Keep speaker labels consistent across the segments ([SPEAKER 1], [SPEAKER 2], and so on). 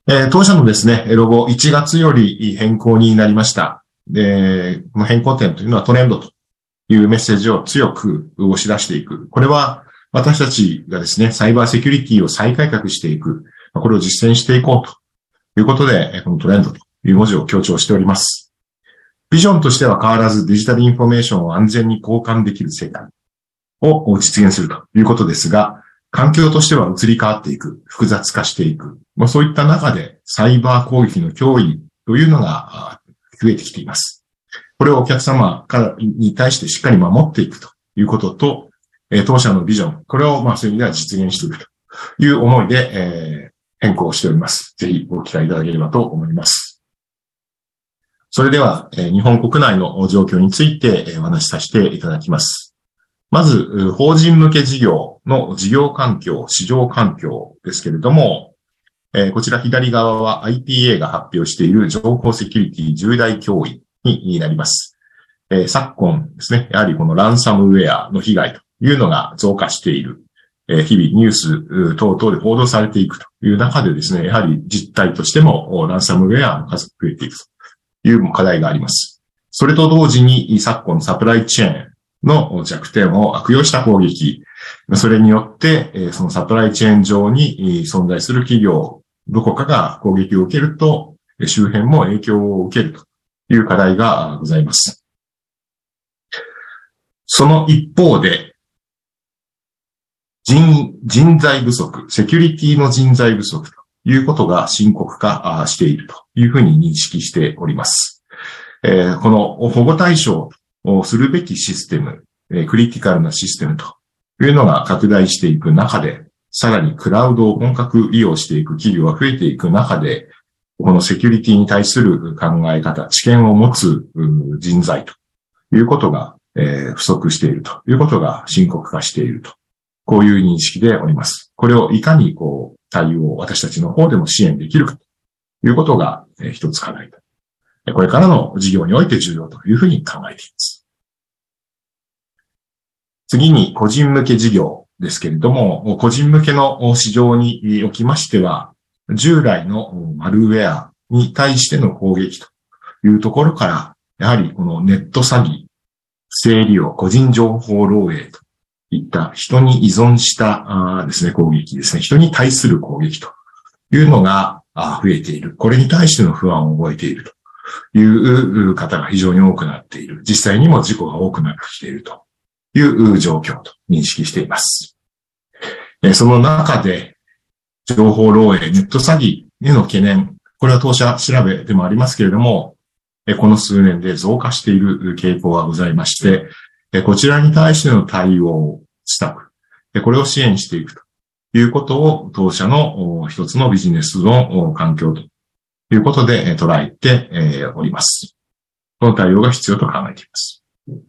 [SPEAKER 1] 当社のですね、ロゴ1月より変更になりました。で、この変更点というのはトレンドというメッセージを強く押し出していく。これは私たちがですね、サイバーセキュリティを再改革していく。これを実践していこうということで、このトレンドという文字を強調しております。ビジョンとしては変わらずデジタルインフォメーションを安全に交換できる世界を実現するということですが、環境としては移り変わっていく、複雑化していく。そういった中でサイバー攻撃の脅威というのが増えてきています。これをお客様に対してしっかり守っていくということと、当社のビジョン、これをそういう意味では実現していくという思いで、変更しております。ぜひご期待いただければと思います。それでは、日本国内の状況についてお話しさせていただきます。まず、法人向け事業の事業環境、市場環境ですけれども、こちら左側は IPA が発表している情報セキュリティ重大脅威になります。昨今ですね、やはりこのランサムウェアの被害というのが増加している。日々ニュース等々で報道されていくという中でですね、やはり実態としてもランサムウェアの数が増えていくという課題があります。それと同時に昨今サプライチェーンの弱点を悪用した攻撃。それによって、そのサプライチェーン上に存在する企業、どこかが攻撃を受けると、周辺も影響を受けるという課題がございます。その一方で、人材不足、セキュリティの人材不足ということが深刻化しているというふうに認識しております。この保護対象をするべきシステム、クリティカルなシステムというのが拡大していく中で、さらにクラウドを本格利用していく企業が増えていく中で、このセキュリティに対する考え方、知見を持つ人材ということが、不足しているということが深刻化していると。こういう認識でおります。これをいかに対応を私たちの方でも支援できるかということが一つ課題と。これからの事業において重要というふうに考えています。次に個人向け事業ですけれども、個人向けの市場におきましては、従来のマルウェアに対しての攻撃というところから、やはりこのネット詐欺、不正利用、個人情報漏洩といった人に依存したですね、攻撃ですね。人に対する攻撃というのが増えている。これに対しての不安を覚えているという方が非常に多くなっている。実際にも事故が多くなってきているという状況と認識しています。その中で、情報漏洩、ネット詐欺への懸念、これは当社調べでもありますけれども、この数年で増加している傾向がございまして、こちらに対しての対応施策、これを支援していくということを当社の一つのビジネスの環境ということで捉えております。この対応が必要と考えています。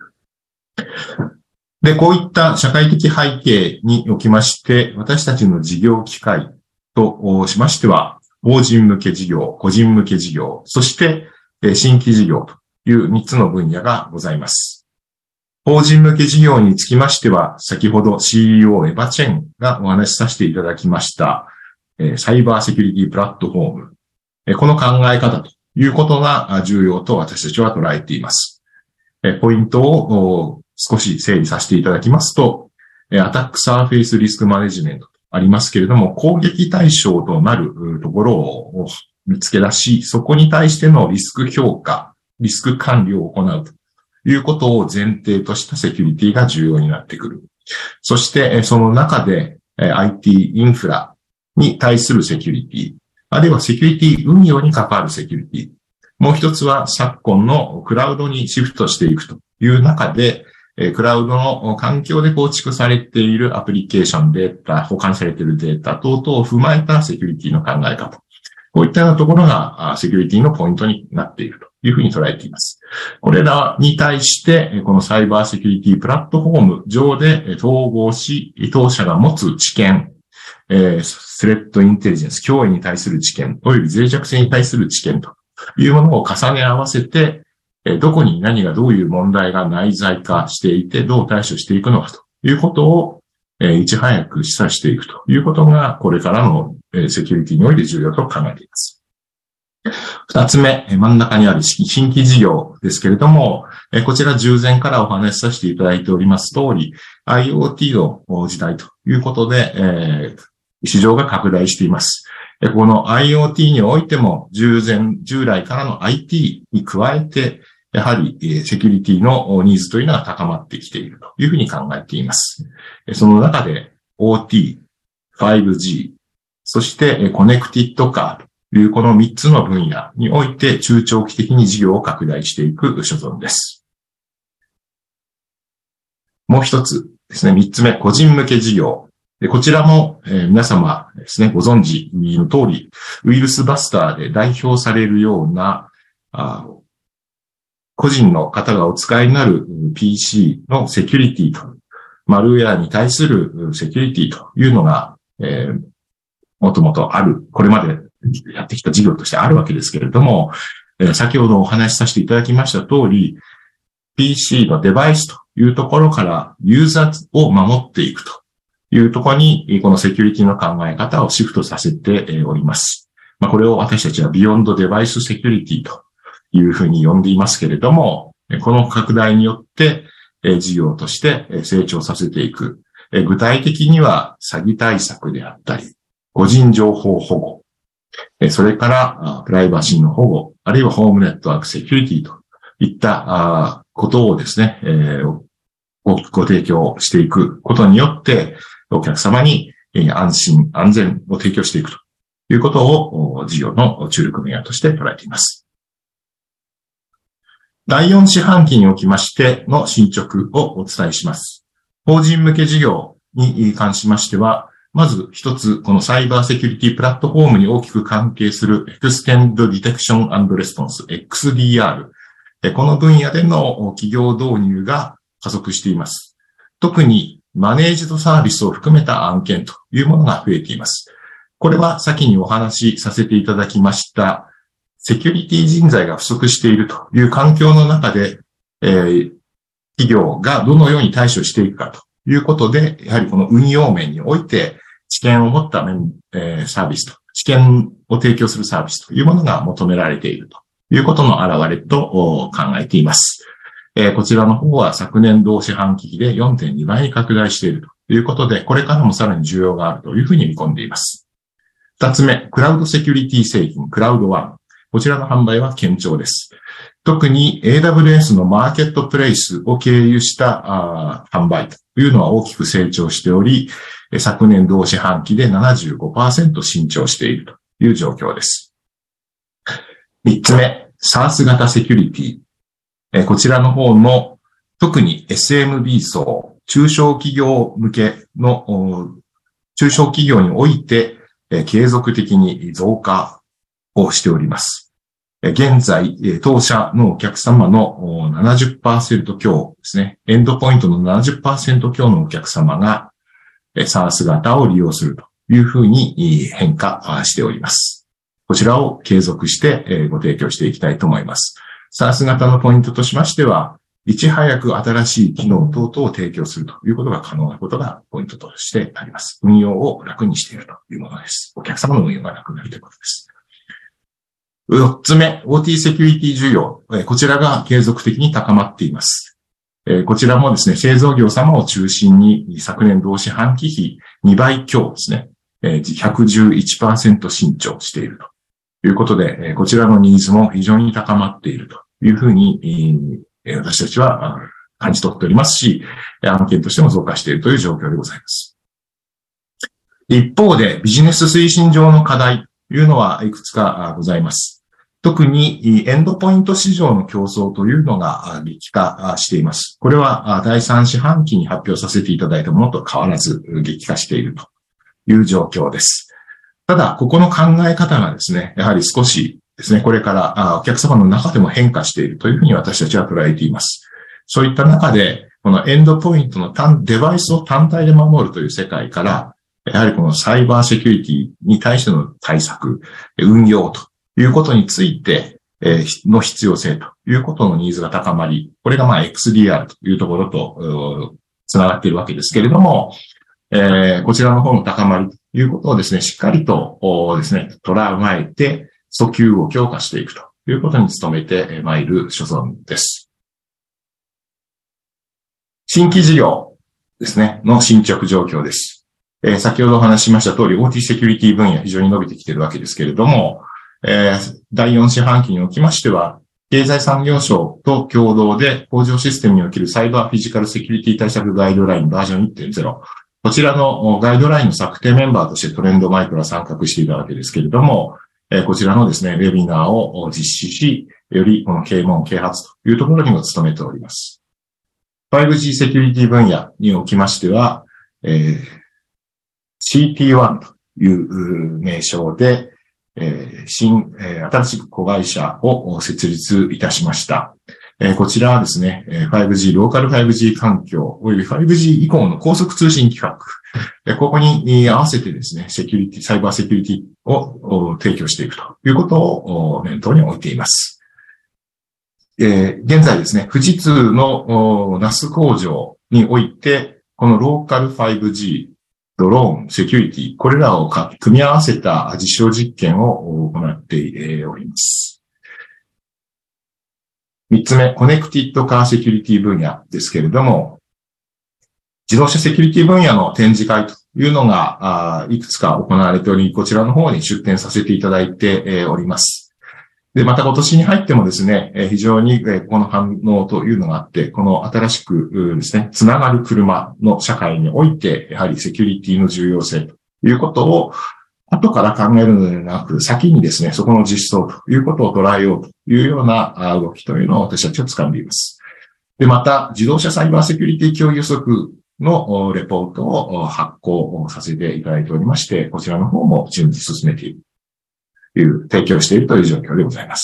[SPEAKER 1] で、こういった社会的背景におきまして、私たちの事業機会としましては、法人向け事業、個人向け事業、そして新規事業という3つの分野がございます。法人向け事業につきましては、先ほど CEO エバチェンがお話しさせていただきました、サイバーセキュリティプラットフォーム。この考え方ということが重要と私たちは捉えています。ポイントを少し整理させていただきますと、アタックサーフェイスリスクマネジメントとありますけれども、攻撃対象となるところを見つけ出し、そこに対してのリスク評価、リスク管理を行うということを前提としたセキュリティが重要になってくる。そして、その中で IT インフラに対するセキュリティ、あるいはセキュリティ運用に関わるセキュリティ。もう一つは昨今のクラウドにシフトしていくという中で、クラウドの環境で構築されているアプリケーションデータ、保管されているデータ等々を踏まえたセキュリティの考え方。こういったようなところがセキュリティのポイントになっているというふうに捉えています。これらに対して、このサイバーセキュリティプラットフォーム上で統合し、当社が持つ知見、スレッドインテリジェンス、脅威に対する知見、および脆弱性に対する知見というものを重ね合わせて、どこに何がどういう問題が内在化していて、どう対処していくのかということを、いち早く示唆していくということが、これからのセキュリティにおいて重要と考えています。二つ目、真ん中にある新規事業ですけれども、こちら従前からお話しさせていただいております通り、IoT の時代ということで、市場が拡大しています。この IoT においても従来からの IT に加えて、やはりセキュリティのニーズというのが高まってきているというふうに考えています。その中で OT、5G、そしてコネクティッドカーというこの3つの分野において中長期的に事業を拡大していく所存です。もう一つですね、3つ目、個人向け事業。こちらも、皆様ですね、ご存知の通り、ウイルスバスターで代表されるような、個人の方がお使いになる PC のセキュリティと、マルウェアに対するセキュリティというのが、もともとある、これまでやってきた事業としてあるわけですけれども、先ほどお話しさせていただきました通り、PC のデバイスというところからユーザーを守っていくというところに、このセキュリティの考え方をシフトさせております。これを私たちはビヨンドデバイスセキュリティというふうに呼んでいますけれども、この拡大によって事業として成長させていく。具体的には詐欺対策であったり、個人情報保護、それからプライバシーの保護、あるいはホームネットワークセキュリティといったことをですね、ご提供していくことによって、お客様に安心、安全を提供していくということを事業の注力分野として捉えています。第4四半期におきましての進捗をお伝えします。法人向け事業に関しましては、まず一つ、このサイバーセキュリティプラットフォームに大きく関係する Extended Detection and Response XDR。この分野での企業導入が加速しています。特にマネージドサービスを含めた案件というものが増えています。これは先にお話しさせていただきました、セキュリティ人材が不足しているという環境の中で、企業がどのように対処していくかということで、やはりこの運用面において知見を持ったサービスと、知見を提供するサービスというものが求められているということの表れと考えています。こちらの方は昨年同四半期比で 4.2 倍に拡大しているということで、これからもさらに需要があるというふうに見込んでいます。二つ目、クラウドセキュリティ製品、クラウドワン。こちらの販売は堅調です。特に AWS のマーケットプレイスを経由した販売というのは大きく成長しており、昨年同四半期で 75% 伸長しているという状況です。三つ目、SaaS 型セキュリティ。こちらの方の特に SMB 層、中小企業向けの中小企業において継続的に増加をしております。現在、当社のお客様の 70% 強ですね。エンドポイントの 70% 強のお客様が SaaS 型を利用するというふうに変化しております。こちらを継続してご提供していきたいと思います。SaaS 型のポイントとしましては、いち早く新しい機能等々を提供するということが可能なことがポイントとしてあります。運用を楽にしているというものです。お客様の運用が楽になるということです。4つ目、OT セキュリティ需要。こちらが継続的に高まっています。こちらもですね、製造業様を中心に昨年同四半期比2倍強ですね、111% 伸長しているということで、こちらのニーズも非常に高まっているというふうに、私たちは感じ取っておりますし、案件としても増加しているという状況でございます。一方で、ビジネス推進上の課題というのはいくつかございます。特にエンドポイント市場の競争というのが激化しています。これは第3四半期に発表させていただいたものと変わらず激化しているという状況です。ただ、ここの考え方がですね、やはり少しですね、これからお客様の中でも変化しているというふうに私たちは捉えています。そういった中で、このエンドポイントのデバイスを単体で守るという世界から、やはりこのサイバーセキュリティに対しての対策、運用ということについての必要性ということのニーズが高まり、これがXDR というところとつながっているわけですけれども、こちらの方の高まりいうことをですね、しっかりとですね、捉えて、訴求を強化していくということに努めてまいる所存です。新規事業ですね、の進捗状況です。先ほどお話ししました通り、OT セキュリティ分野非常に伸びてきているわけですけれども、第4四半期におきましては、経済産業省と共同で工場システムにおけるサイバーフィジカルセキュリティ対策ガイドラインバージョン 1.0。こちらのガイドラインの策定メンバーとしてトレンドマイクロは参画していたわけですけれども、こちらのですね、ウェビナーを実施し、よりこの啓蒙、啓発というところにも努めております。5G セキュリティ分野におきましては、CT1 という名称で、新しく子会社を設立いたしました。こちらはですね、5G、ローカル 5G 環境、および 5G 以降の高速通信規格、ここに合わせてですね、サイバーセキュリティを提供していくということを念頭に置いています。現在ですね、富士通の那須工場において、このローカル 5G、ドローン、セキュリティ、これらを組み合わせた実証実験を行っております。3つ目、コネクティッドカーセキュリティ分野ですけれども、自動車セキュリティ分野の展示会というのがいくつか行われており、こちらの方に出展させていただいております。で、また今年に入ってもですね、非常にこの反応というのがあって、この新しくですね、つながる車の社会において、やはりセキュリティの重要性ということを、後から考えるのではなく、先にですね、そこの実装ということを捉えようというような動きというのを私たちは掴んでいます。で、また、自動車サイバーセキュリティ協議予測のレポートを発行させていただいておりまして、こちらの方も順次進めている。提供しているという状況でございます。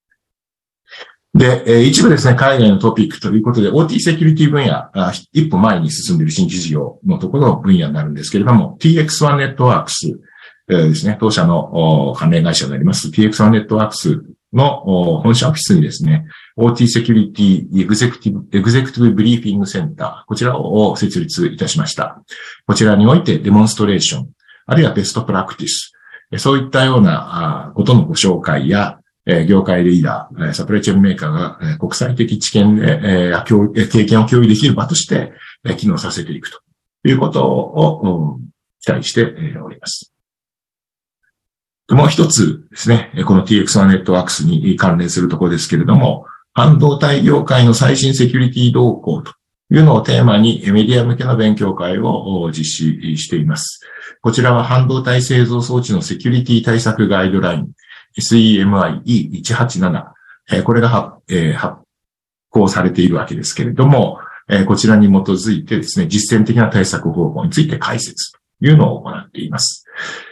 [SPEAKER 1] で、一部ですね、海外のトピックということで、OT セキュリティ分野、一歩前に進んでいる新規事業のところの分野になるんですけれども、TX1 ネットワークスですね、当社の関連会社であります TX1 ネットワークスの本社オフィスにですね、OT セキュリティエグゼクティブブリーフィングセンター、こちらを設立いたしました。こちらにおいてデモンストレーション、あるいはベストプラクティス、そういったようなことのご紹介や、業界リーダー、サプライチェーンメーカーが国際的知見で経験を共有できる場として機能させていくということを期待しております。もう一つですね、この TX1 ネットワークスに関連するところですけれども、半導体業界の最新セキュリティ動向というのをテーマにメディア向けの勉強会を実施しています。こちらは半導体製造装置のセキュリティ対策ガイドライン SEMI E187、これが発行されているわけですけれども、こちらに基づいてですね、実践的な対策方法について解説というのを行っています。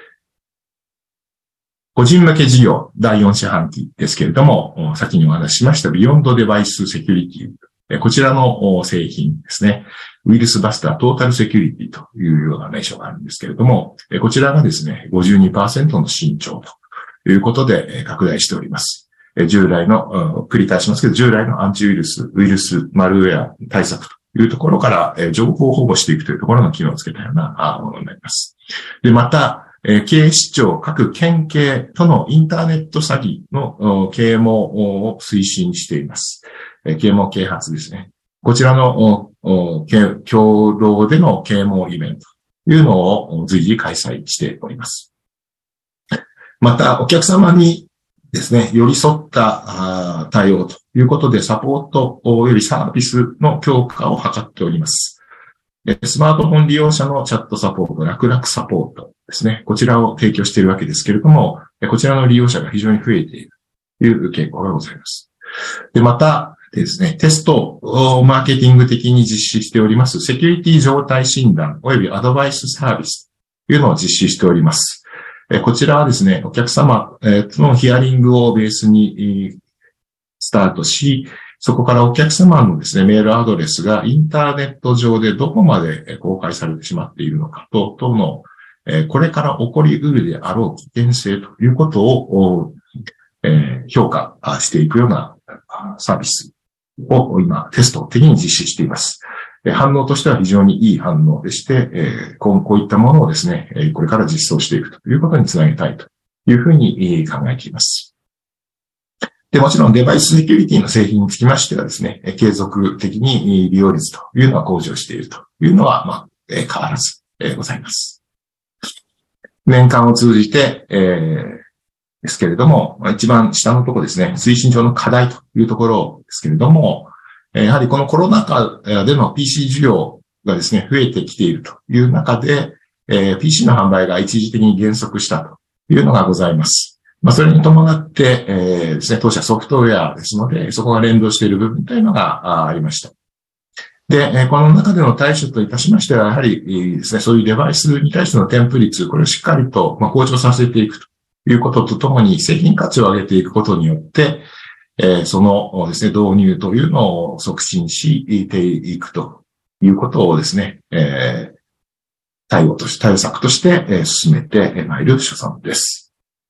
[SPEAKER 1] 個人向け事業第4四半期ですけれども、先にお話ししましたビヨンドデバイスセキュリティ、こちらの製品ですね。ウイルスバスタートータルセキュリティというような名称があるんですけれども、こちらがですね、52% の伸長ということで拡大しております。従来の、繰り返しますけど、従来のアンチウイルス、マルウェア対策というところから、情報を保護していくというところの機能をつけたようなものになります。で、また、警視庁各県警とのインターネット詐欺の啓蒙を推進しています。啓蒙啓発ですね。こちらの共同での啓蒙イベントというのを随時開催しております。また、お客様にですね、寄り添った対応ということでサポートよりサービスの強化を図っております。スマートフォン利用者のチャットサポート、楽々サポートですね。こちらを提供しているわけですけれども、こちらの利用者が非常に増えているという傾向がございます。で、またですね、テストをマーケティング的に実施しております、セキュリティ状態診断及びアドバイスサービスというのを実施しております。こちらはですね、お客様のヒアリングをベースにスタートし、そこからお客様のですね、メールアドレスがインターネット上でどこまで公開されてしまっているのかとの、これから起こり得るであろう危険性ということを、評価していくようなサービスを今テスト的に実施しています。 反応としては非常にいい反応でして、こういったものをですね、これから実装していくということにつなげたいというふうに考えています。で、もちろんデバイスセキュリティの製品につきましてはですね、継続的に利用率というのは向上しているというのは、変わらず、ございます。年間を通じて、ですけれども、一番下のところですね、推進上の課題というところですけれども、やはりこのコロナ禍での PC 需要がですね、増えてきているという中で、PC の販売が一時的に減速したというのがございます。それに伴って、ですね、当社ソフトウェアですので、そこが連動している部分というのがありました。で、この中での対処といたしましては、やはりですね、そういうデバイスに対しての添付率、これをしっかりと向上させていくということとともに、製品価値を上げていくことによって、そのですね、導入というのを促進していくということをですね、対応策として進めてまいる所存です。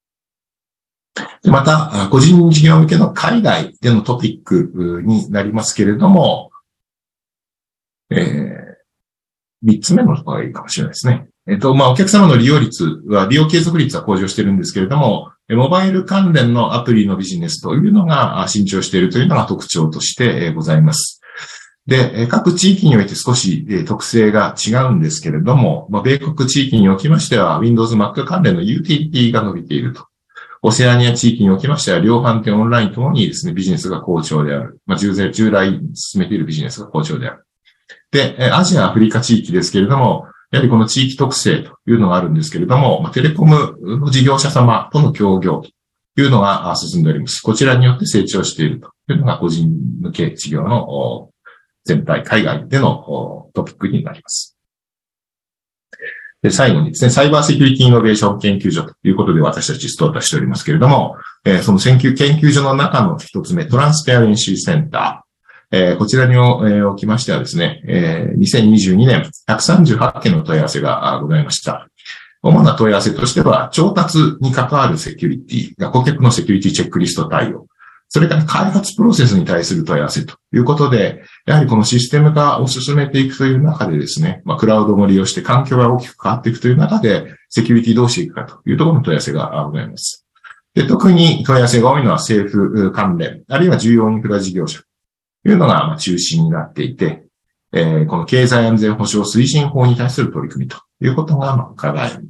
[SPEAKER 1] また、個人事業向けの海外でのトピックになりますけれども、3つ目のところがいいかもしれないですね。お客様の利用継続率は向上しているんですけれども、モバイル関連のアプリのビジネスというのが伸長しているというのが特徴としてございます。で、各地域において少し特性が違うんですけれども、米国地域におきましては Windows Mac 関連のユーティリティが伸びていると。オセアニア地域におきましては、量販店オンラインともにですね、ビジネスが好調である。従来進めているビジネスが好調である。で、アジア、アフリカ地域ですけれども、やはりこの地域特性というのがあるんですけれども、テレコムの事業者様との協業というのが進んでおります。こちらによって成長しているというのが個人向け事業の全体、海外でのトピックになります。で、最後にですね、サイバーセキュリティイノベーション研究所ということで私たちストータしておりますけれども、その研究所の中の一つ目、トランスペアレンシーセンター。こちらにおきましてはですね、2022年138件の問い合わせがございました。主な問い合わせとしては、調達に関わるセキュリティ、顧客のセキュリティチェックリスト対応。それから開発プロセスに対する問い合わせということで、やはりこのシステム化を進めていくという中でですね、クラウドも利用して環境が大きく変わっていくという中で、セキュリティどうしていくかというところの問い合わせがございます。で、特に問い合わせが多いのは政府関連、あるいは重要インフラ事業者というのが中心になっていて、この経済安全保障推進法に対する取り組みということが伺えます。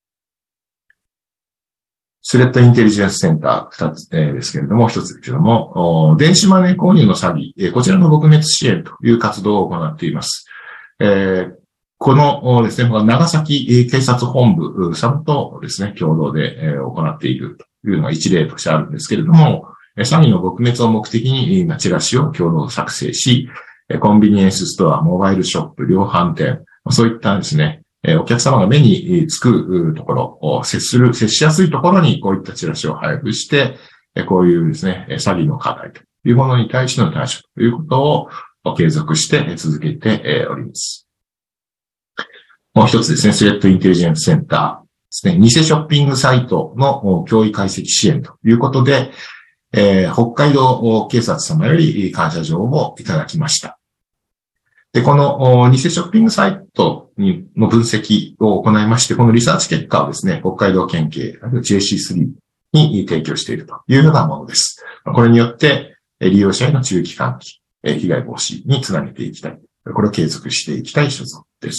[SPEAKER 1] スレッドインテリジェンスセンター2つ、ですけれども、1つですけれども、電子マネー購入の詐欺、こちらの撲滅支援という活動を行っています。このですね、長崎警察本部さんとですね、共同で行っているというのが一例としてあるんですけれども、詐欺の撲滅を目的にチラシを共同作成し、コンビニエンスストア、モバイルショップ、量販店、そういったですね、お客様が目につくところを接しやすいところにこういったチラシを配布して、こういうですね、詐欺の課題というものに対しての対処ということを継続して続けております。もう一つですね、スレッドインテリジェンスセンターですね、偽ショッピングサイトの脅威解析支援ということで、北海道警察様より感謝状をいただきました。で、この偽ショッピングサイトの分析を行いまして、このリサーチ結果をですね、北海道県警、JC3 に提供しているというようなものです。これによって、利用者への注意喚起、被害防止につなげていきたい。これを継続していきたい所存です。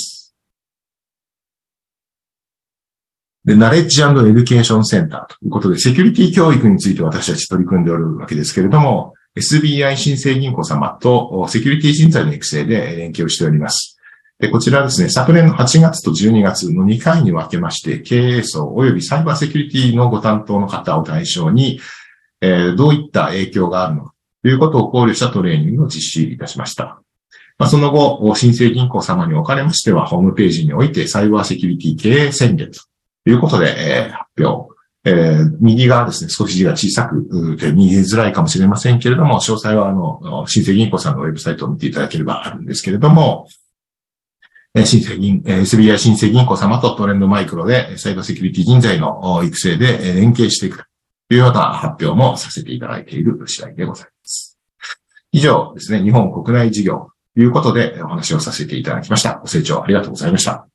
[SPEAKER 1] で、ナレッジ&エデュケーションセンターということで、セキュリティ教育について私たち取り組んでおるわけですけれども、SBI 新生銀行様とセキュリティ人材の育成で連携をしております。で、こちらはですね、昨年の8月と12月の2回に分けまして、経営層及びサイバーセキュリティのご担当の方を対象に、どういった影響があるのかということを考慮したトレーニングを実施いたしました。その後、新生銀行様におかれましては、ホームページにおいてサイバーセキュリティ経営宣言ということで、発表。右側ですね、少し字が小さくて見えづらいかもしれませんけれども、詳細は新生銀行さんのウェブサイトを見ていただければあるんですけれども、SBI 新生銀行様とトレンドマイクロでサイバーセキュリティ人材の育成で連携していくというような発表もさせていただいている次第でございます。以上ですね、日本国内事業いうことでお話をさせていただきました。ご清聴ありがとうございました。